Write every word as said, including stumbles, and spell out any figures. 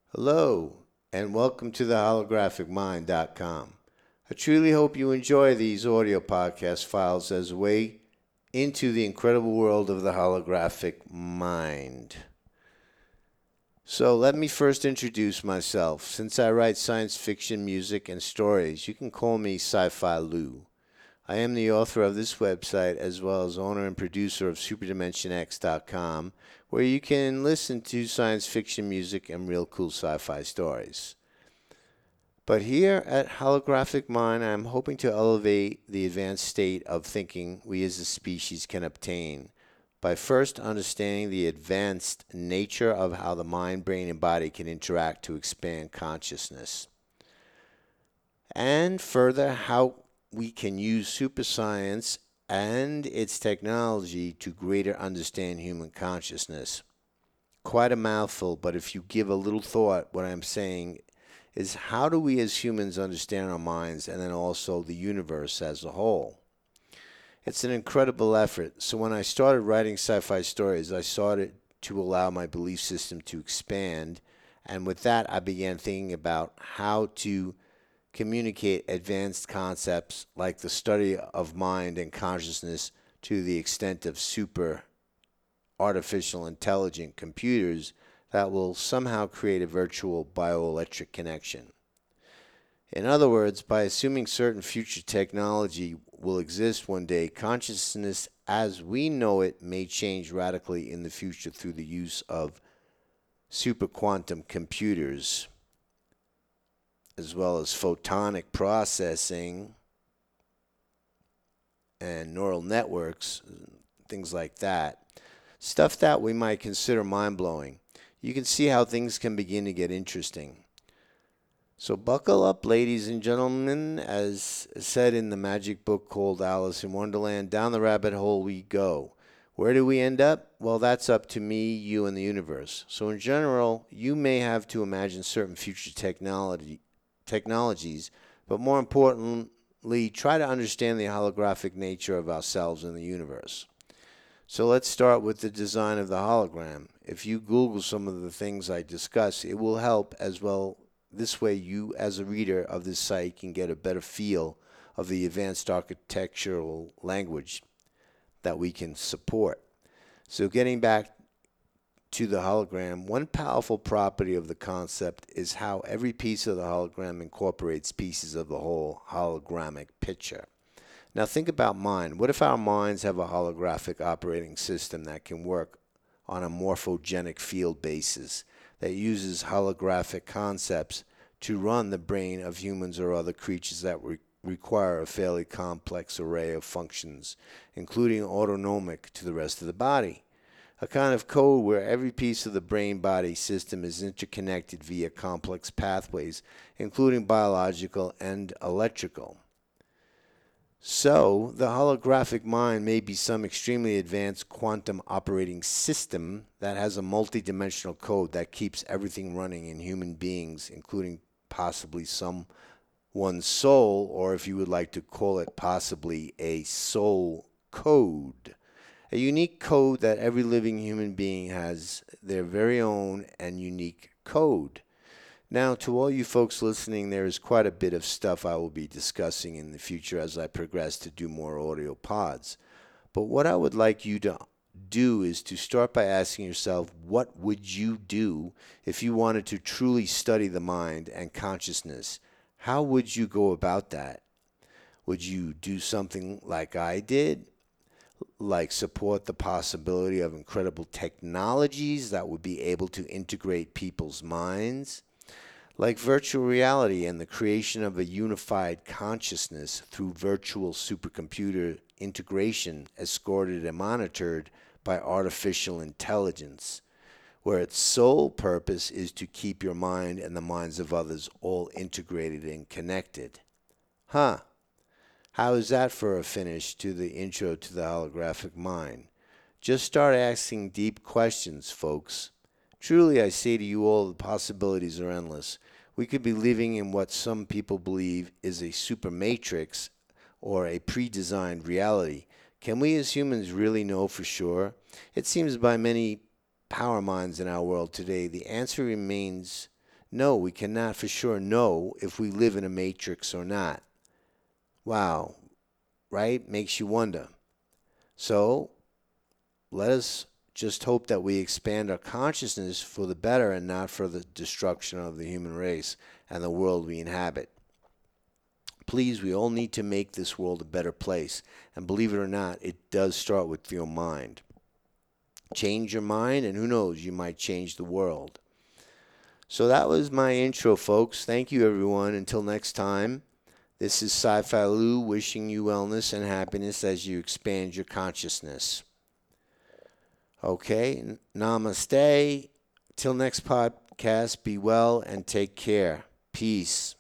Hello, and welcome to the holographic mind dot com. I truly hope you enjoy these audio podcast files as a way into the incredible world of the holographic mind. So, let me first introduce myself. Since I write science fiction, music, and stories, you can call me Sci Fi Lou. I am the author of this website as well as owner and producer of super dimension x dot com, where you can listen to science fiction music and real cool sci-fi stories. But here at Holographic Mind, I'm hoping to elevate the advanced state of thinking we as a species can obtain by first understanding the advanced nature of how the mind, brain, and body can interact to expand consciousness. And further, how we can use super science and its technology to greater understand human consciousness. Quite a mouthful, but if you give a little thought, what I'm saying is how do we as humans understand our minds and then also the universe as a whole? It's an incredible effort. So when I started writing sci-fi stories, I started to allow my belief system to expand. And with that, I began thinking about how to communicate advanced concepts like the study of mind and consciousness to the extent of super artificial intelligent computers that will somehow create a virtual bioelectric connection. In other words, by assuming certain future technology will exist one day, consciousness as we know it may change radically in the future through the use of super quantum computers, as well as photonic processing and neural networks, things like that. Stuff that we might consider mind-blowing. You can see how things can begin to get interesting. So buckle up, ladies and gentlemen. As said in the magic book called Alice in Wonderland, down the rabbit hole we go. Where do we end up? Well, that's up to me, you, and the universe. So in general, you may have to imagine certain future technology technologies, but more importantly, try to understand the holographic nature of ourselves and the universe. So let's start with the design of the hologram. If you Google some of the things I discuss, it will help as well. This way, you as a reader of this site can get a better feel of the advanced architectural language that we can support. So getting back to the hologram, one powerful property of the concept is how every piece of the hologram incorporates pieces of the whole hologrammic picture. Now think about mind. What if our minds have a holographic operating system that can work on a morphogenic field basis that uses holographic concepts to run the brain of humans or other creatures that re- require a fairly complex array of functions, including autonomic to the rest of the body? A kind of code where every piece of the brain-body system is interconnected via complex pathways, including biological and electrical. So, the holographic mind may be some extremely advanced quantum operating system that has a multidimensional code that keeps everything running in human beings, including possibly someone's soul, or if you would like to call it possibly a soul code. A unique code that every living human being has their very own and unique code. Now, to all you folks listening, there is quite a bit of stuff I will be discussing in the future as I progress to do more audio pods. But what I would like you to do is to start by asking yourself, what would you do if you wanted to truly study the mind and consciousness? How would you go about that? Would you do something like I did? Like support the possibility of incredible technologies that would be able to integrate people's minds? Like virtual reality and the creation of a unified consciousness through virtual supercomputer integration escorted and monitored by artificial intelligence, where its sole purpose is to keep your mind and the minds of others all integrated and connected. Huh. How is that for a finish to the intro to the holographic mind? Just start asking deep questions, folks. Truly, I say to you all, the possibilities are endless. We could be living in what some people believe is a super matrix or a pre-designed reality. Can we as humans really know for sure? It seems by many power minds in our world today, the answer remains No, we cannot for sure know if we live in a matrix or not. Wow, right? Makes you wonder. So let us just hope that we expand our consciousness for the better and not for the destruction of the human race and the world we inhabit. Please, we all need to make this world a better place. And believe it or not, it does start with your mind. Change your mind, and who knows, you might change the world. So that was my intro, folks. Thank you, everyone. Until next time, this is Sci-Fi Lou wishing you wellness and happiness as you expand your consciousness. Okay, namaste. Till next podcast, be well and take care. Peace.